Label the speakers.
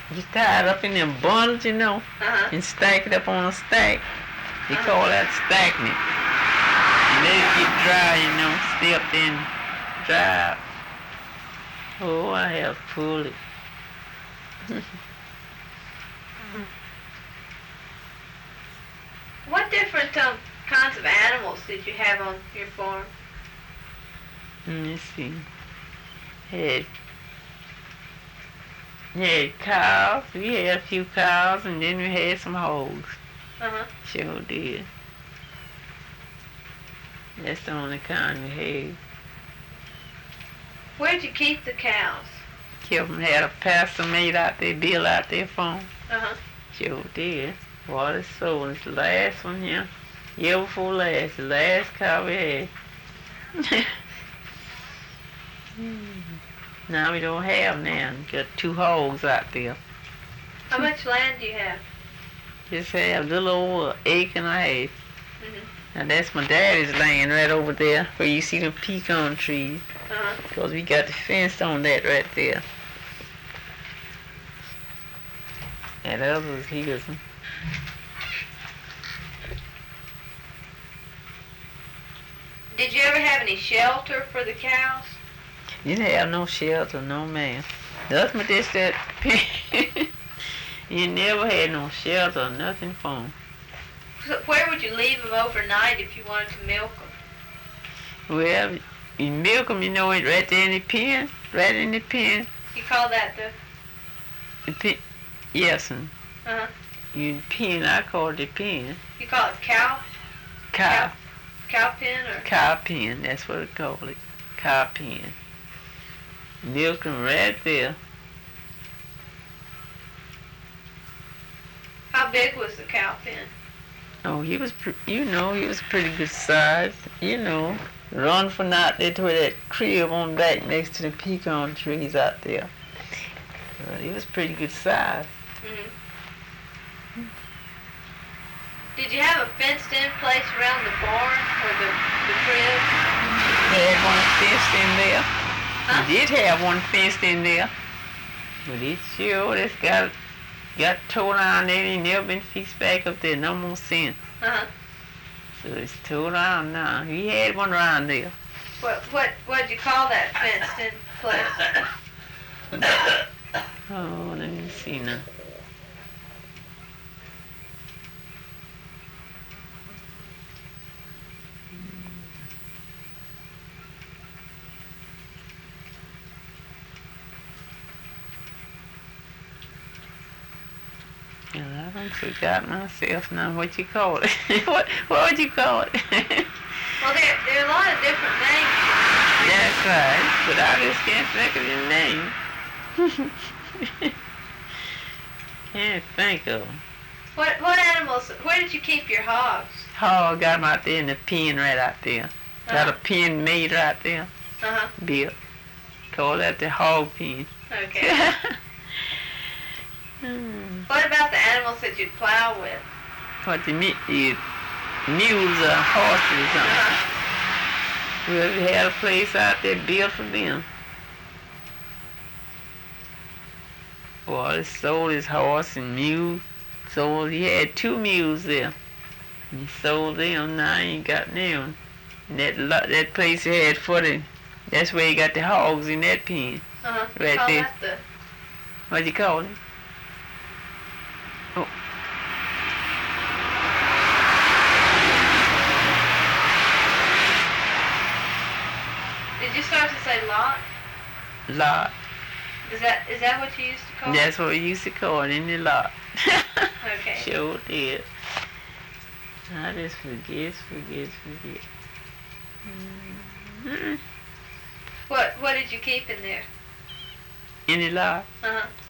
Speaker 1: You tie it up in them bundles, and stack it up on a stack. They call that stacking it. And let it get dry, stepped in, dry. Oh, I have to pull it.
Speaker 2: What different kinds of animals did you have on your farm?
Speaker 1: Let's see. Had cows. We had a few cows, and then we had some hogs. Sure did. That's the only kind we had.
Speaker 2: Where'd you keep the cows?
Speaker 1: Kept them, had a pasture made out there, built out there for them. Sure did. Water sold. It's the last one here. Year before last. The last cow we had. Now we don't have now. Got 2 hogs out there.
Speaker 2: How much land do you have?
Speaker 1: Just have a little over an acre and a half. Now that's my daddy's land right over there where you see the pecan trees. Because we got the fence on that right there. And the others here.
Speaker 2: Did you ever have any shelter for the cows?
Speaker 1: You didn't have no shelter, no man. Nothing but this, that. You never had no shelter or nothing for them.
Speaker 2: So where would you leave them overnight if you wanted to milk them?
Speaker 1: Well, you milk them, it right there in the pen. Right in the pen.
Speaker 2: You call that
Speaker 1: The pen. Yes, sir. You pen, I call it the pen.
Speaker 2: You call it cow?
Speaker 1: Cow.
Speaker 2: Cow pen or?
Speaker 1: Cow pen, that's what I call it. Cow pen. Milk them right there.
Speaker 2: How big was the cow pen?
Speaker 1: Oh, he was he was pretty good size. Run from out there to that crib on back next to the pecan trees out there. He was pretty good size.
Speaker 2: Did you have a fenced-in place around the barn or the crib?
Speaker 1: We had one fenced in there. We did have one fenced in there. But it sure just got tore down there and never been fixed back up there no more since. So it's tore down now. We had one around there.
Speaker 2: What'd you call that fenced-in place?
Speaker 1: Oh, let me see now. I done forgot myself now what you call it. what would you call it?
Speaker 2: Well, there are a lot of different names.
Speaker 1: That's right, but I just can't think of your name. Can't think of them.
Speaker 2: What animals, where did you keep your hogs?
Speaker 1: Oh, got them out there in the pen right out there. Got a pen made right there. Built. Call that the hog pen.
Speaker 2: Okay. What about the animals that you'd plow with?
Speaker 1: What the mules or horses or something. Well, we had a place out there built for them. Well, he sold his horse and mule. He had 2 mules there. He sold them, now he ain't got them. And that place he had for them, that's where he got the hogs in that pen. Right there. What you call it? Oh.
Speaker 2: Did you start to say lot?
Speaker 1: Lot.
Speaker 2: Is that what you used to call it?
Speaker 1: That's what we used to call it, in the lot.
Speaker 2: Okay.
Speaker 1: Sure did. I just forget.
Speaker 2: What did you keep in there?
Speaker 1: In the lot?